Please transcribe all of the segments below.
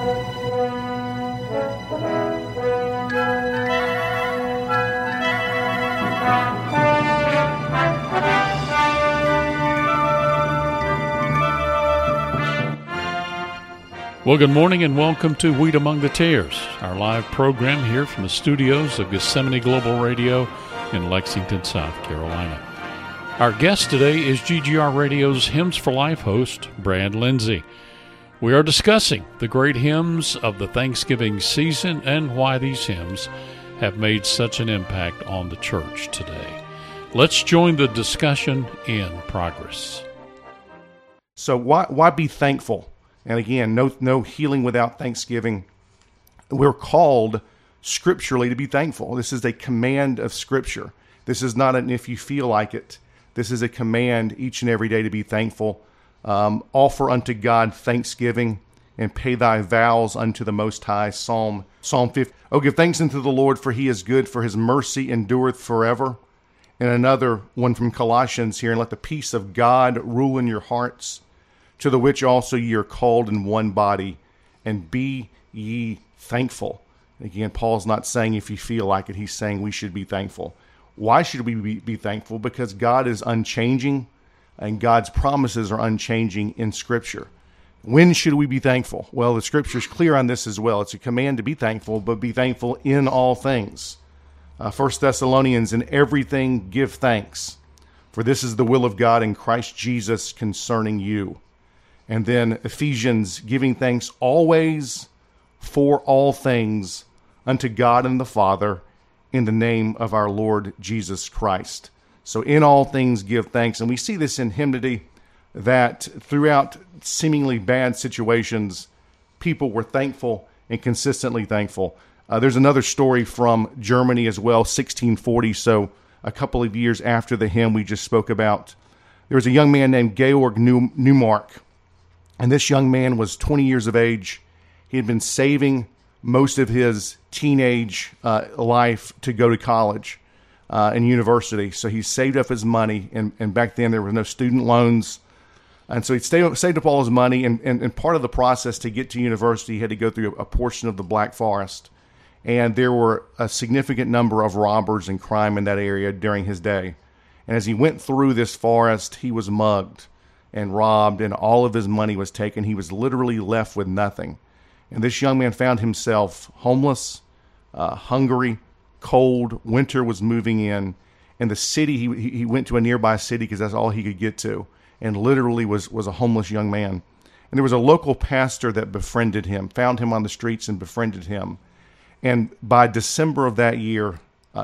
Well, good morning and welcome to Wheat Among the Tares, our live program here from the studios of Gethsemane Global Radio in Lexington, South Carolina. Our guest today is GGR Radio's Hymns for Life host, Brad Lindsay. We are discussing the great hymns of the Thanksgiving season and why these hymns have made such an impact on the church today. Let's join the discussion in progress. So why be thankful? And again, no healing without thanksgiving. We're called scripturally to be thankful. This is a command of Scripture. This is not an if you feel like it. This is a command each and every day to be thankful. Offer unto God thanksgiving and pay thy vows unto the Most High. Psalm 50. Oh, give thanks unto the Lord, for he is good, for his mercy endureth forever. And another one from Colossians here, and let the peace of God rule in your hearts, to the which also ye are called in one body, and be ye thankful. Again, Paul's not saying if you feel like it, he's saying we should be thankful. Why should we be thankful? Because God is unchanging, and God's promises are unchanging in Scripture. When should we be thankful? Well, the Scripture's clear on this as well. It's a command to be thankful, but be thankful in all things. 1 Thessalonians, in everything give thanks, for this is the will of God in Christ Jesus concerning you. And then Ephesians, giving thanks always for all things unto God and the Father in the name of our Lord Jesus Christ. So in all things give thanks. And we see this in hymnody, that throughout seemingly bad situations, people were thankful and consistently thankful. There's another story from Germany as well, 1640, so a couple of years after the hymn we just spoke about. There was a young man named Georg Neumark. And this young man was 20 years of age. He had been saving most of his teenage life to go to college and university. So he saved up his money, and back then there were no student loans. And so he saved up all his money, and part of the process to get to university, he had to go through a portion of the Black Forest. And there were a significant number of robbers and crime in that area during his day. And as he went through this forest, he was mugged and robbed, and all of his money was taken. He was literally left with nothing. And this young man found himself homeless, hungry, cold. Winter was moving in. And the city, he went to a nearby city because that's all he could get to, and literally was a homeless young man. And there was a local pastor that befriended him, found him on the streets and befriended him. And by December of that year,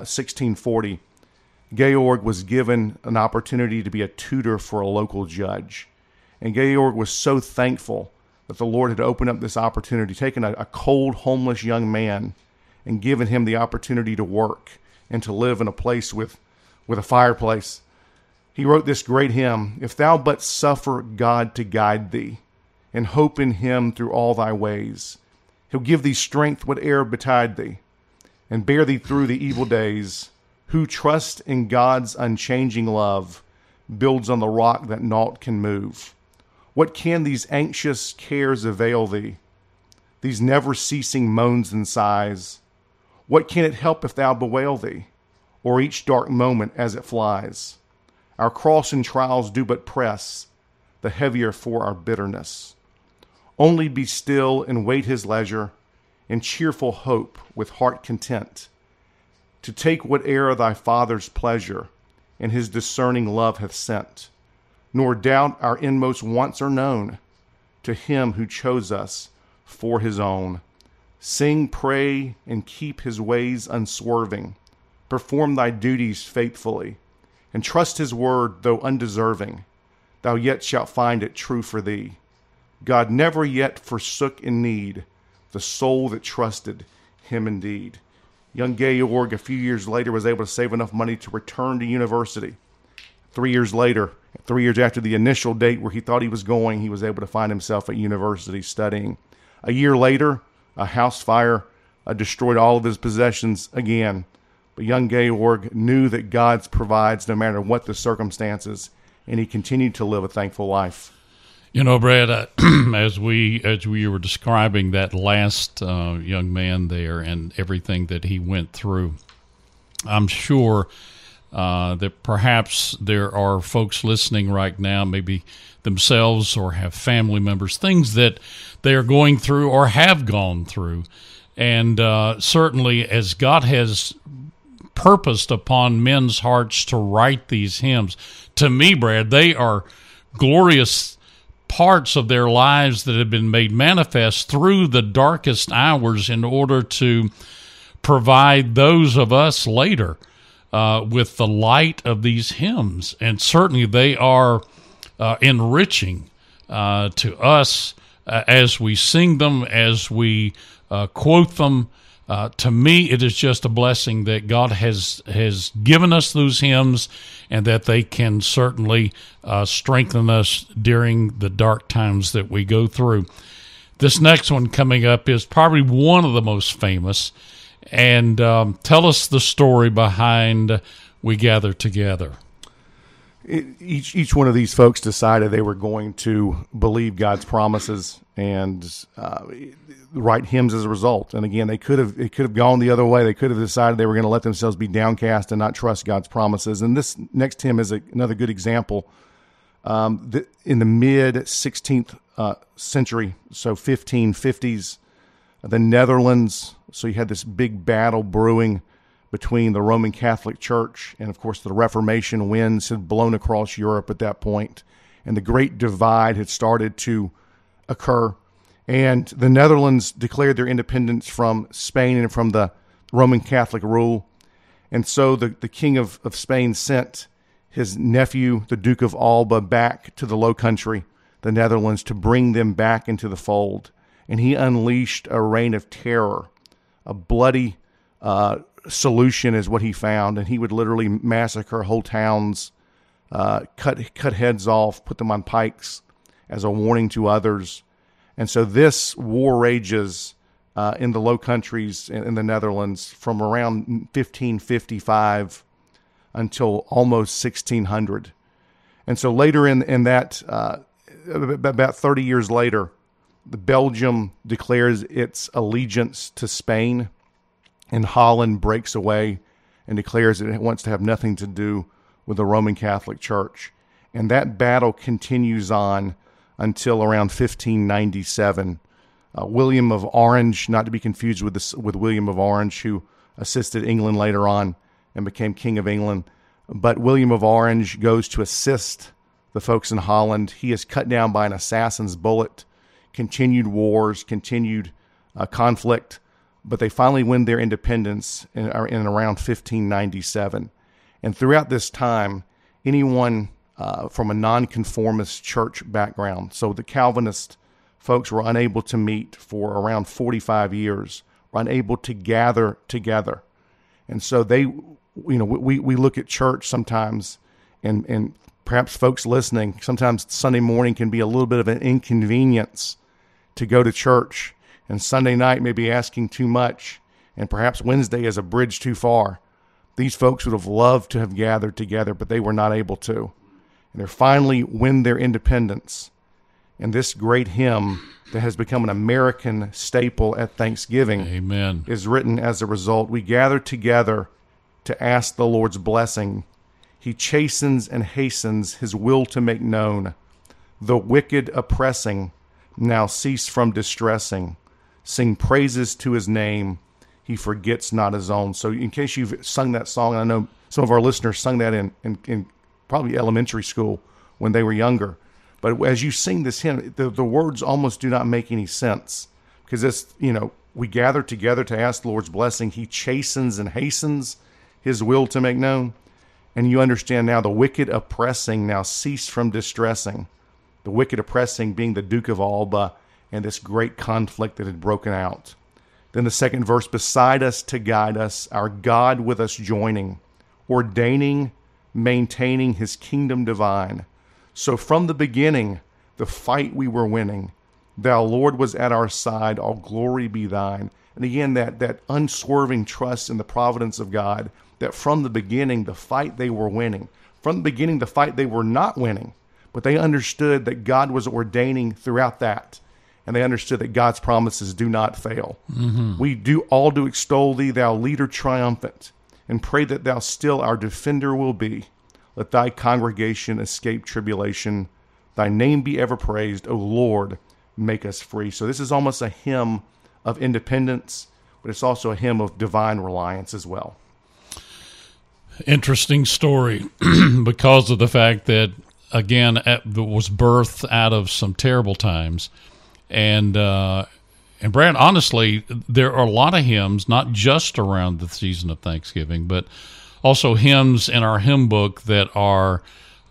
1640, Georg was given an opportunity to be a tutor for a local judge. And Georg was so thankful that the Lord had opened up this opportunity, taken a cold, homeless young man and given him the opportunity to work and to live in a place with a fireplace. He wrote this great hymn, "If thou but suffer God to guide thee, and hope in him through all thy ways, he'll give thee strength whate'er betide thee, and bear thee through the evil days. Who trusts in God's unchanging love builds on the rock that naught can move. What can these anxious cares avail thee, these never-ceasing moans and sighs? What can it help if thou bewail thee, or each dark moment as it flies? Our cross and trials do but press, the heavier for our bitterness. Only be still and wait his leisure, in cheerful hope with heart content, to take whate'er thy Father's pleasure and his discerning love hath sent. Nor doubt our inmost wants are known to him who chose us for his own. Sing, pray, and keep his ways unswerving. Perform thy duties faithfully, and trust his word, though undeserving. Thou yet shalt find it true for thee. God never yet forsook in need the soul that trusted him indeed." Young Georg, a few years later, was able to save enough money to return to university. 3 years later, 3 years after the initial date where he thought he was going, he was able to find himself at university studying. A year later, a house fire destroyed all of his possessions again. But young Georg knew that God provides no matter what the circumstances, and he continued to live a thankful life. You know, Brad, as we were describing that last young man there and everything that he went through, I'm sure that perhaps there are folks listening right now, maybe themselves or have family members, things that they are going through or have gone through. And certainly as God has purposed upon men's hearts to write these hymns, to me, Brad, they are glorious parts of their lives that have been made manifest through the darkest hours in order to provide those of us later with the light of these hymns. And certainly they are enriching to us as we sing them, as we quote them. To me, it is just a blessing that God has given us those hymns, and that they can certainly strengthen us during the dark times that we go through. This next one coming up is probably one of the most famous, and tell us the story behind We Gather Together. Each one of these folks decided they were going to believe God's promises and write hymns as a result. And again, it could have gone the other way. They could have decided they were going to let themselves be downcast and not trust God's promises. And this next hymn is another good example. In the mid 16th century, so 1550s, the Netherlands. So you had this big battle brewing between the Roman Catholic Church and, of course, the Reformation winds had blown across Europe at that point, and the Great Divide had started to occur. And the Netherlands declared their independence from Spain and from the Roman Catholic rule. And so the King of Spain sent his nephew, the Duke of Alba, back to the Low Country, the Netherlands, to bring them back into the fold. And he unleashed a reign of terror, a bloody solution is what he found, and he would literally massacre whole towns, cut heads off, put them on pikes as a warning to others. And so this war rages in the Low Countries in the Netherlands from around 1555 until almost 1600. And so later in that, about 30 years later, Belgium declares its allegiance to Spain, and Holland breaks away and declares that it wants to have nothing to do with the Roman Catholic Church. And that battle continues on until around 1597. William of Orange, not to be confused with William of Orange, who assisted England later on and became King of England. But William of Orange goes to assist the folks in Holland. He is cut down by an assassin's bullet. Continued wars, continued conflict. But they finally win their independence in around 1597. And throughout this time, anyone from a nonconformist church background, so the Calvinist folks were unable to meet for around 45 years, were unable to gather together. And so we look at church sometimes, and perhaps folks listening, sometimes Sunday morning can be a little bit of an inconvenience to go to church. And Sunday night may be asking too much, and perhaps Wednesday is a bridge too far. These folks would have loved to have gathered together, but they were not able to. And they finally win their independence. And this great hymn that has become an American staple at Thanksgiving, Amen, is written as a result. We gather together to ask the Lord's blessing. He chastens and hastens his will to make known. The wicked oppressing now cease from distressing. Sing praises to his name. He forgets not his own. So in case you've sung that song, and I know some of our listeners sung that in probably elementary school when they were younger. But as you sing this hymn, the words almost do not make any sense. Because it's, we gather together to ask the Lord's blessing. He chastens and hastens his will to make known. And you understand now the wicked oppressing now cease from distressing. The wicked oppressing being the Duke of Alba and this great conflict that had broken out. Then the second verse, beside us to guide us, our God with us joining, ordaining, maintaining his kingdom divine. So from the beginning, the fight we were winning, thou, Lord, was at our side, all glory be thine. And again, that unswerving trust in the providence of God, that from the beginning, the fight they were winning. From the beginning, the fight they were not winning. but they understood that God was ordaining throughout that, and they understood that God's promises do not fail. We do extol thee, thou leader triumphant, and pray that thou still our defender will be. Let thy congregation escape tribulation. Thy name be ever praised, O Lord, make us free. So this is almost a hymn of independence, but it's also a hymn of divine reliance as well. Interesting story because of the fact that, again, it was birthed out of some terrible times. And Brad, honestly, there are a lot of hymns, not just around the season of Thanksgiving, but also hymns in our hymn book that are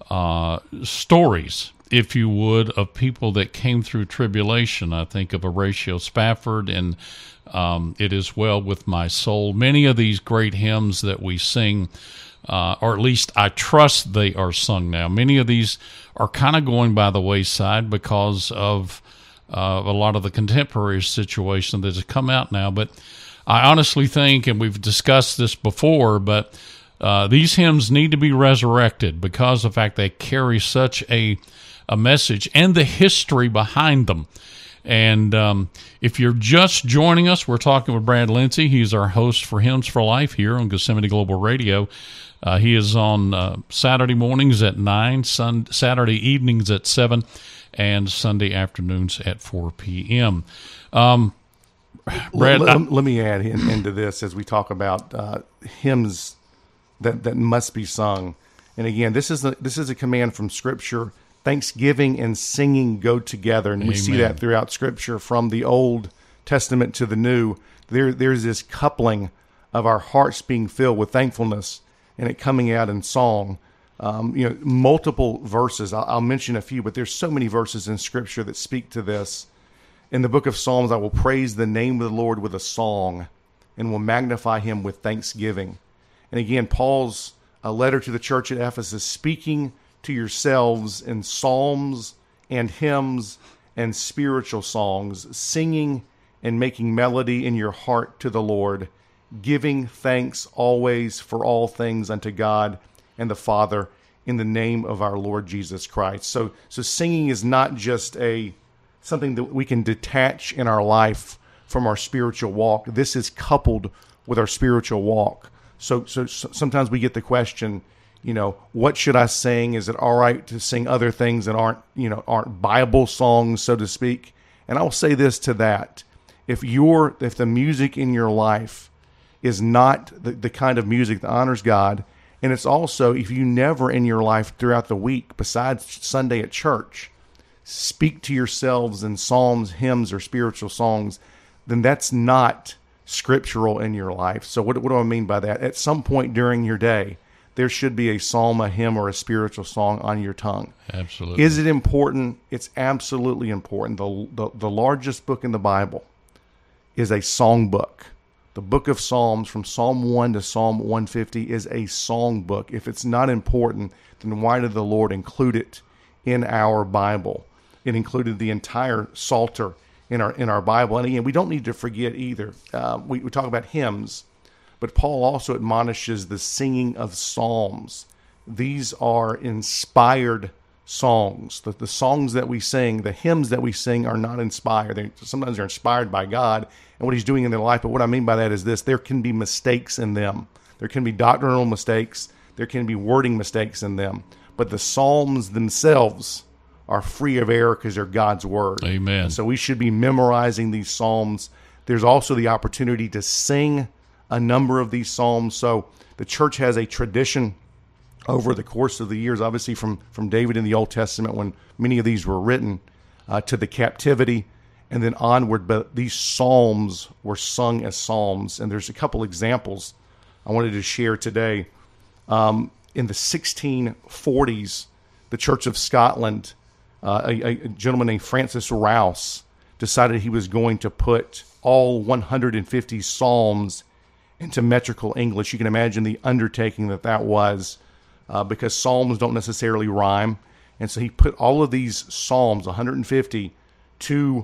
stories, if you would, of people that came through tribulation. I think of Horatio Spafford and It Is Well With My Soul. Many of these great hymns that we sing, or at least I trust they are sung now. Many of these are kind of going by the wayside because of a lot of the contemporary situation that has come out now. But I honestly think, and we've discussed this before, but these hymns need to be resurrected because of the fact they carry such a message and the history behind them. And if you're just joining us, we're talking with Brad Lindsey. He's our host for Hymns for Life here on Gethsemane Global Radio. He is on Saturday mornings at 9, Saturday evenings at 7, and Sunday afternoons at 4 p.m. Brad, let me add into this as we talk about hymns that must be sung. And again, this is a command from Scripture. Thanksgiving and singing go together, and we see that throughout Scripture from the Old Testament to the New. There's this coupling of our hearts being filled with thankfulness and it coming out in song. Multiple verses. I'll mention a few, but there's so many verses in Scripture that speak to this. In the book of Psalms, I will praise the name of the Lord with a song and will magnify him with thanksgiving. And again, Paul's letter to the church at Ephesus, speaking to yourselves in psalms and hymns and spiritual songs, singing and making melody in your heart to the Lord, giving thanks always for all things unto God and the Father in the name of our Lord Jesus Christ. So singing is not just something that we can detach in our life from our spiritual walk. This is coupled with our spiritual walk. So sometimes we get the question, what should I sing? Is it all right to sing other things that aren't Bible songs, so to speak? And I'll say this to that. If the music in your life is not the kind of music that honors God, and it's also, if you never in your life throughout the week, besides Sunday at church, speak to yourselves in psalms, hymns, or spiritual songs, then that's not scriptural in your life. So what do I mean by that? At some point during your day, there should be a psalm, a hymn, or a spiritual song on your tongue. Absolutely. Is it important? It's absolutely important. The largest book in the Bible is a song book. The book of Psalms, from Psalm 1 to Psalm 150, is a song book. If it's not important, then why did the Lord include it in our Bible? It included the entire Psalter in our Bible. And again, we don't need to forget either. We talk about hymns, but Paul also admonishes the singing of psalms. These are inspired songs. The songs that we sing, the hymns that we sing, are not inspired. Sometimes they're inspired by God and what he's doing in their life. But what I mean by that is this: there can be mistakes in them. There can be doctrinal mistakes. There can be wording mistakes in them. But the psalms themselves are free of error because they're God's word. Amen. And so we should be memorizing these psalms. There's also the opportunity to sing a number of these psalms. So the church has a tradition over the course of the years, obviously from David in the Old Testament, when many of these were written, to the captivity, and then onward. But these psalms were sung as psalms. And there's a couple examples I wanted to share today. In the 1640s, the Church of Scotland, a gentleman named Francis Rouse, decided he was going to put all 150 psalms into metrical English. You can imagine the undertaking that was, because psalms don't necessarily rhyme. And so he put all of these psalms, 150, to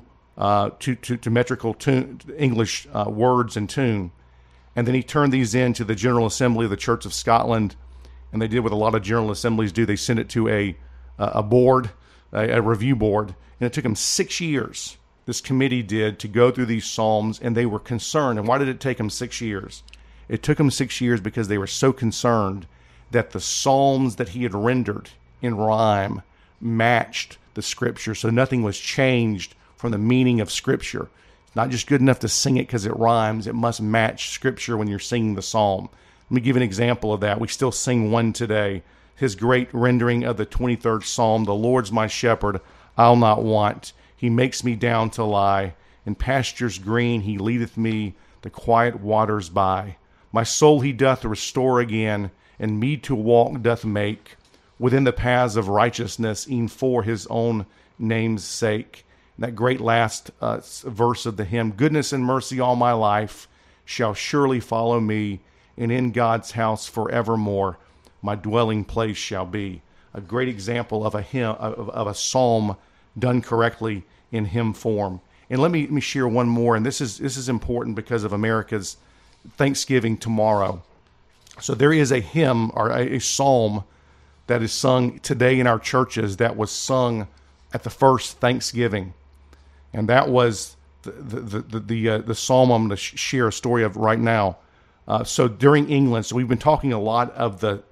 metrical English words and tune. And then he turned these into the General Assembly of the Church of Scotland. And they did what a lot of General Assemblies do. They sent it to a a board, a review board, and it took them 6 years, this committee did, to go through these psalms, and they were concerned. And why did it take them 6 years? It took them 6 years because they were so concerned that the psalms that he had rendered in rhyme matched the Scripture, so nothing was changed from the meaning of Scripture. It's not just good enough to sing it because it rhymes. It must match Scripture when you're singing the psalm. Let me give an example of that. We still sing one today. His great rendering of the 23rd Psalm, "The Lord's my shepherd, I'll not want. He makes me down to lie. In pastures green he leadeth me, the quiet waters by. My soul he doth restore again, and me to walk doth make within the paths of righteousness, e'en for his own name's sake." That great last verse of the hymn, "Goodness and mercy all my life shall surely follow me, and in God's house forevermore my dwelling place shall be." A great example of a hymn, of a psalm done correctly in hymn form. And let me share one more, and this is important because of America's Thanksgiving tomorrow. So there is a hymn or a psalm that is sung today in our churches that was sung at the first Thanksgiving, and that was the psalm I'm going to share a story of right now. So during England, so we've been talking a lot of the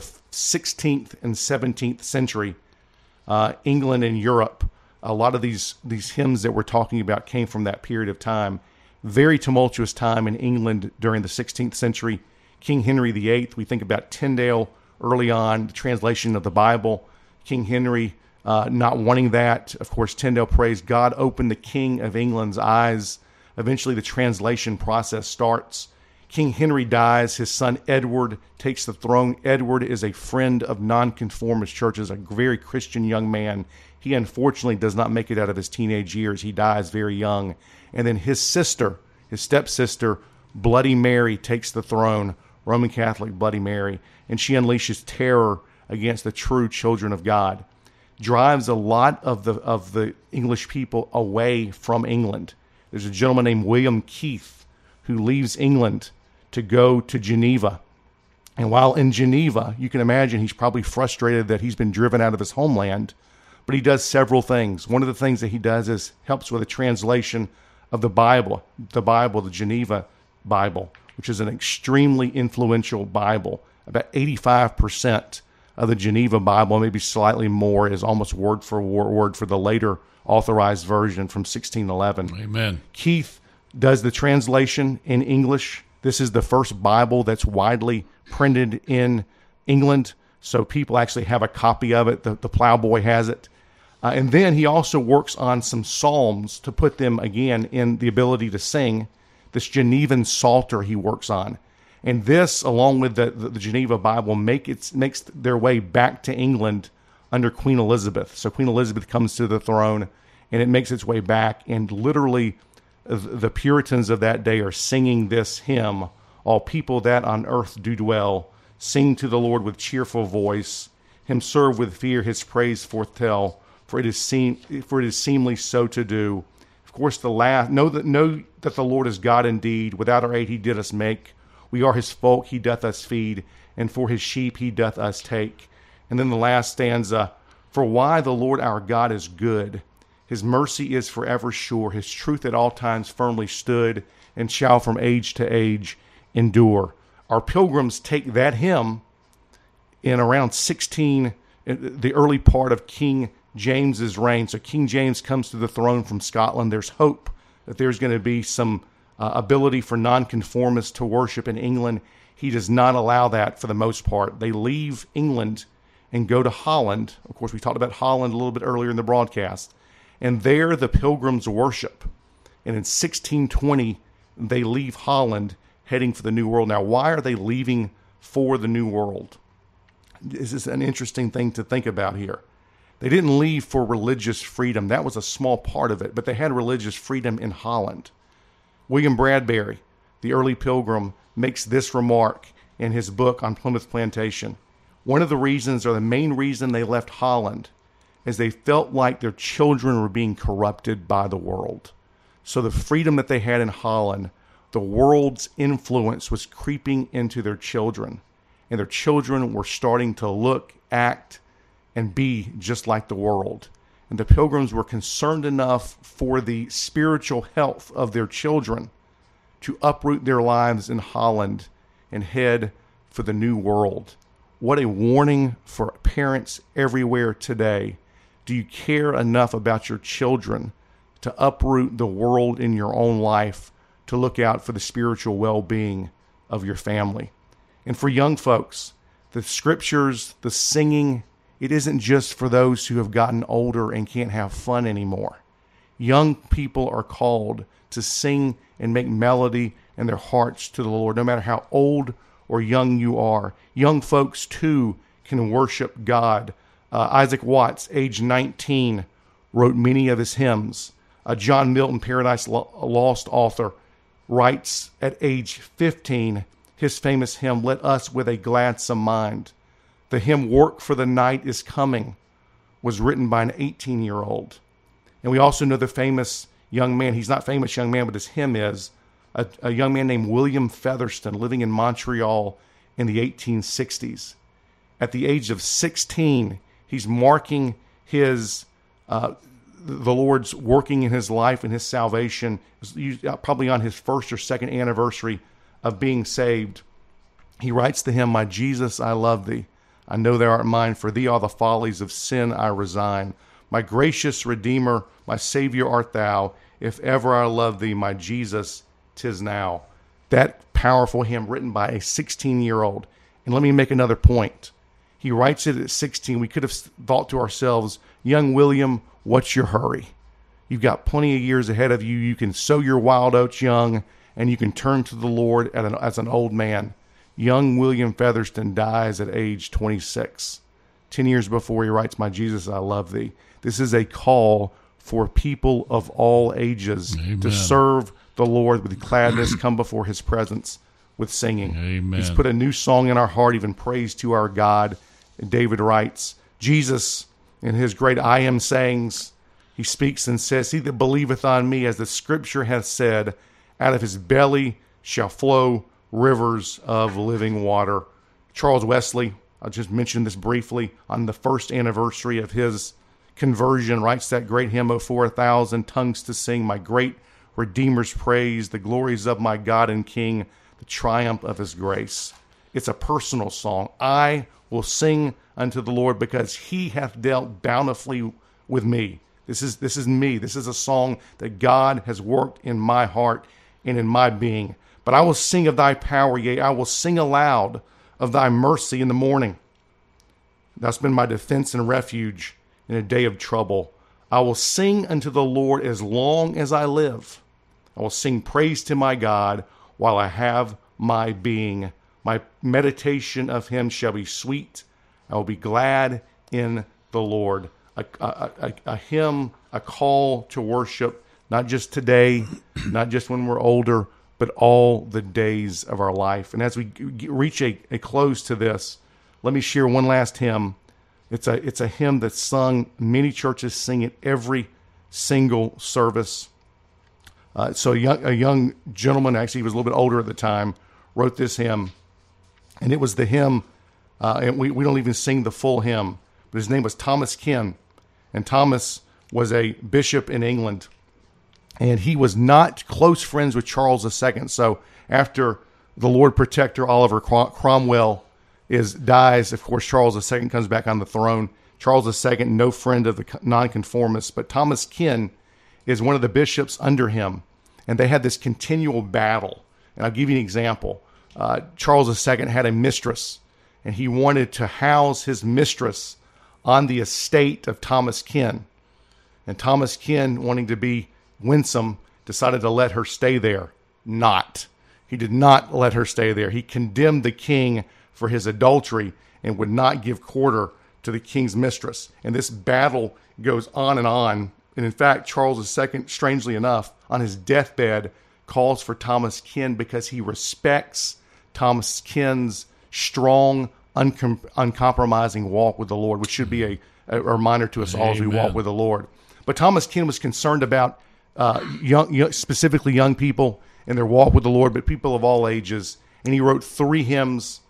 16th and 17th century, England and Europe. A lot of these hymns that we're talking about came from that period of time. Very tumultuous time in England during the 16th century. King Henry VIII, we think about Tyndale early on, the translation of the Bible. King Henry not wanting that. Of course, Tyndale prays, "God opened the King of England's eyes." Eventually, the translation process starts. King Henry dies. His son Edward takes the throne. Edward is a friend of nonconformist churches, a very Christian young man. He unfortunately does not make it out of his teenage years. He dies very young. And then his sister, his stepsister, Bloody Mary, takes the throne, Roman Catholic Bloody Mary, and she unleashes terror against the true children of God. Drives a lot of the English people away from England. There's a gentleman named William Keith who leaves England to go to Geneva. And while in Geneva, you can imagine he's probably frustrated that he's been driven out of his homeland, but he does several things. One of the things that he does is helps with a translation of the Bible, the Geneva Bible, which is an extremely influential Bible. About 85% of the Geneva Bible, maybe slightly more, is almost word for word for the later authorized version from 1611. Amen. Keith does the translation in English. This is the first Bible that's widely printed in England, so people actually have a copy of it. The Plowboy has it. And then he also works on some psalms to put them, again, in the ability to sing. This Genevan Psalter he works on. And this, along with the Geneva Bible, makes their way back to England under Queen Elizabeth. So Queen Elizabeth comes to the throne, and it makes its way back. And literally, the Puritans of that day are singing this hymn, "All people that on earth do dwell, sing to the Lord with cheerful voice. Him serve with fear, his praise forth tell. For it is seemly so to do." Of course, the last, know that the Lord is God indeed. Without our aid he did us make. We are his folk, he doth us feed, and for his sheep he doth us take. And then the last stanza, "For why the Lord our God is good, his mercy is forever sure, his truth at all times firmly stood, and shall from age to age endure." Our pilgrims take that hymn in around the early part of King James's reign. So King James comes to the throne from Scotland. There's hope that there's going to be some ability for nonconformists to worship in England. He does not allow that for the most part. They leave England and go to Holland. Of course, we talked about Holland a little bit earlier in the broadcast. And there the pilgrims worship. And in 1620, they leave Holland heading for the New World. Now, why are they leaving for the New World? This is an interesting thing to think about here. They didn't leave for religious freedom. That was a small part of it, but they had religious freedom in Holland. William Bradbury, the early pilgrim, makes this remark in his book on Plymouth Plantation. One of the reasons, or the main reason they left Holland, is they felt like their children were being corrupted by the world. So the freedom that they had in Holland, the world's influence was creeping into their children. And their children were starting to look, act, and be just like the world. And the Pilgrims were concerned enough for the spiritual health of their children to uproot their lives in Holland and head for the New World. What a warning for parents everywhere today. Do you care enough about your children to uproot the world in your own life to look out for the spiritual well-being of your family? And for young folks, the scriptures, the singing, it isn't just for those who have gotten older and can't have fun anymore. Young people are called to sing and make melody in their hearts to the Lord, no matter how old or young you are. Young folks, too, can worship God. Isaac Watts, age 19, wrote many of his hymns. John Milton, Paradise Lost author, writes at age 15 his famous hymn, Let Us With a Gladsome Mind. The hymn, Work for the Night is Coming, was written by an 18-year-old. And we also know the famous young man, he's not famous young man, but his hymn is, a young man named William Featherston living in Montreal in the 1860s. At the age of 16, he's marking his the Lord's working in his life and his salvation, probably on his first or second anniversary of being saved. He writes the hymn, My Jesus, I love thee. I know thou art mine, for thee all the follies of sin I resign. My gracious Redeemer, my Savior art thou. If ever I love thee, my Jesus, 'tis now. That powerful hymn written by a 16-year-old. And let me make another point. He writes it at 16. We could have thought to ourselves, young William, what's your hurry? You've got plenty of years ahead of you. You can sow your wild oats young, and you can turn to the Lord as an old man. Young William Featherston dies at age 26. 10 years before he writes, My Jesus, I love thee. This is a call for people of all ages Amen. to serve the Lord with gladness, come before his presence with singing. Amen. He's put a new song in our heart, even praise to our God. And David writes, Jesus, in his great I am sayings, he speaks and says, He that believeth on me, as the scripture hath said, out of his belly shall flow rivers of living water. Charles Wesley, I'll just mention this briefly, on the first anniversary of his conversion, writes that great hymn, O for 1,000 tongues to sing, my great Redeemer's praise, the glories of my God and King, the triumph of his grace. It's a personal song. I will sing unto the Lord because he hath dealt bountifully with me. This is me. This is a song that God has worked in my heart and in my being. But I will sing of thy power, yea, I will sing aloud of thy mercy in the morning. That's been my defense and refuge in a day of trouble. I will sing unto the Lord as long as I live. I will sing praise to my God while I have my being. My meditation of him shall be sweet. I will be glad in the Lord. A hymn, a call to worship, not just today, not just when we're older, but all the days of our life. And as we reach a close to this, let me share one last hymn. It's a hymn that's sung. Many churches sing it every single service. So a young gentleman, actually he was a little bit older at the time, wrote this hymn. And it was the hymn, and we don't even sing the full hymn, but his name was Thomas Ken. And Thomas was a bishop in England. And he was not close friends with Charles II. So after the Lord Protector Oliver Cromwell dies, of course, Charles II comes back on the throne. Charles II, no friend of the nonconformists, but Thomas Ken is one of the bishops under him. And they had this continual battle. And I'll give you an example. Charles II had a mistress, and he wanted to house his mistress on the estate of Thomas Ken. And Thomas Ken, wanting to be winsome, decided to let her stay there. He did not let her stay there. He condemned the king for his adultery and would not give quarter to the king's mistress. And this battle goes on. And in fact, Charles II, strangely enough, on his deathbed, calls for Thomas Ken because he respects Thomas Ken's strong, uncompromising walk with the Lord, which should be a reminder to us all as we walk with the Lord. But Thomas Ken was concerned about specifically young people and their walk with the Lord, but people of all ages. And he wrote 3 hymns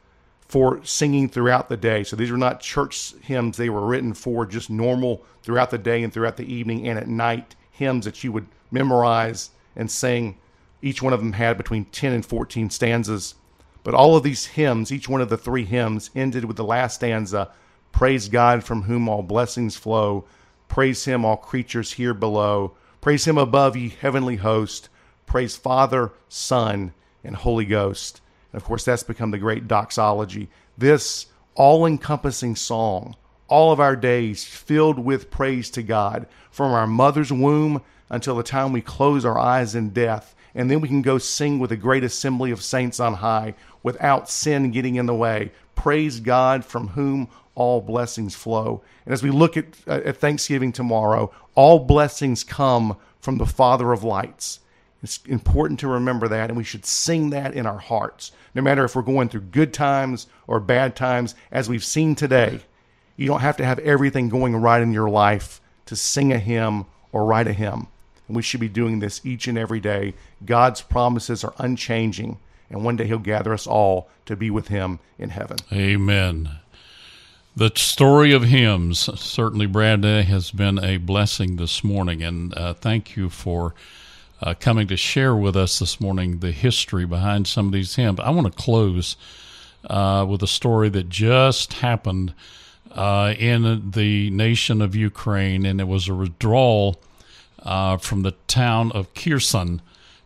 for singing throughout the day. So these are not church hymns. They were written for just normal throughout the day and throughout the evening and at night, hymns that you would memorize and sing. Each one of them had between 10 and 14 stanzas. But all of these hymns, each one of the 3 hymns, ended with the last stanza, praise God from whom all blessings flow. Praise him, all creatures here below. Praise him above, ye heavenly host. Praise Father, Son, and Holy Ghost. And of course, that's become the great doxology. This all-encompassing song, all of our days filled with praise to God, from our mother's womb until the time we close our eyes in death. And then we can go sing with a great assembly of saints on high without sin getting in the way. Praise God from whom all blessings flow. And as we look at Thanksgiving tomorrow, all blessings come from the Father of lights. It's important to remember that, and we should sing that in our hearts. No matter if we're going through good times or bad times, as we've seen today, you don't have to have everything going right in your life to sing a hymn or write a hymn. And we should be doing this each and every day. God's promises are unchanging, and one day he'll gather us all to be with him in heaven. Amen. The story of hymns, certainly, Brad, has been a blessing this morning, and thank you for coming to share with us this morning the history behind some of these hymns. I want to close with a story that just happened in the nation of Ukraine, and it was a withdrawal from the town of Kherson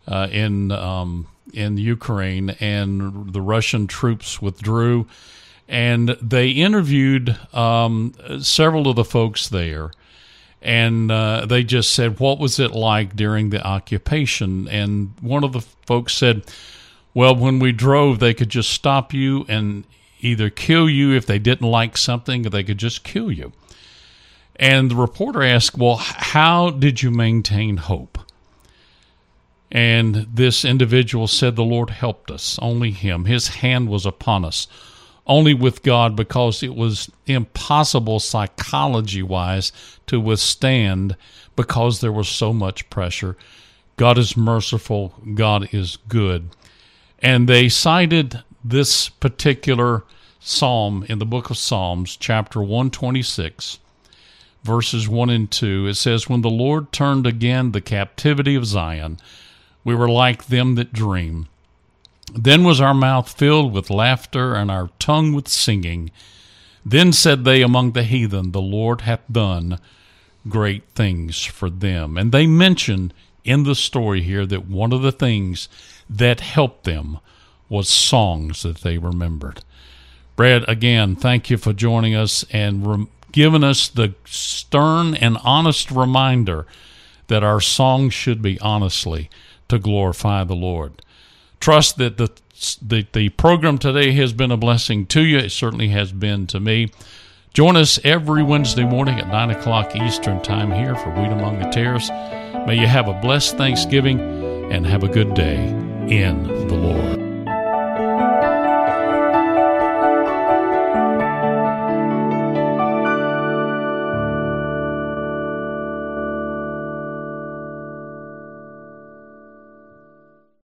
in Ukraine, and the Russian troops withdrew, and they interviewed several of the folks there. And they just said, what was it like during the occupation? And one of the folks said, well, when we drove, they could just stop you and either kill you if they didn't like something, or they could just kill you. And the reporter asked, well, how did you maintain hope? And this individual said, the Lord helped us, only him. His hand was upon us. Only with God, because it was impossible psychology-wise to withstand because there was so much pressure. God is merciful. God is good. And they cited this particular psalm in the book of Psalms, chapter 126, verses 1 and 2. It says, when the Lord turned again the captivity of Zion, we were like them that dream. Then was our mouth filled with laughter, and our tongue with singing. Then said they among the heathen, the Lord hath done great things for them. And they mentioned in the story here that one of the things that helped them was songs that they remembered. Brad, again, thank you for joining us and giving us the stern and honest reminder that our songs should be honestly to glorify the Lord. Trust that the program today has been a blessing to you. It certainly has been to me. Join us every Wednesday morning at 9 o'clock Eastern Time here for Wheat Among the Tares. May you have a blessed Thanksgiving and have a good day in the Lord.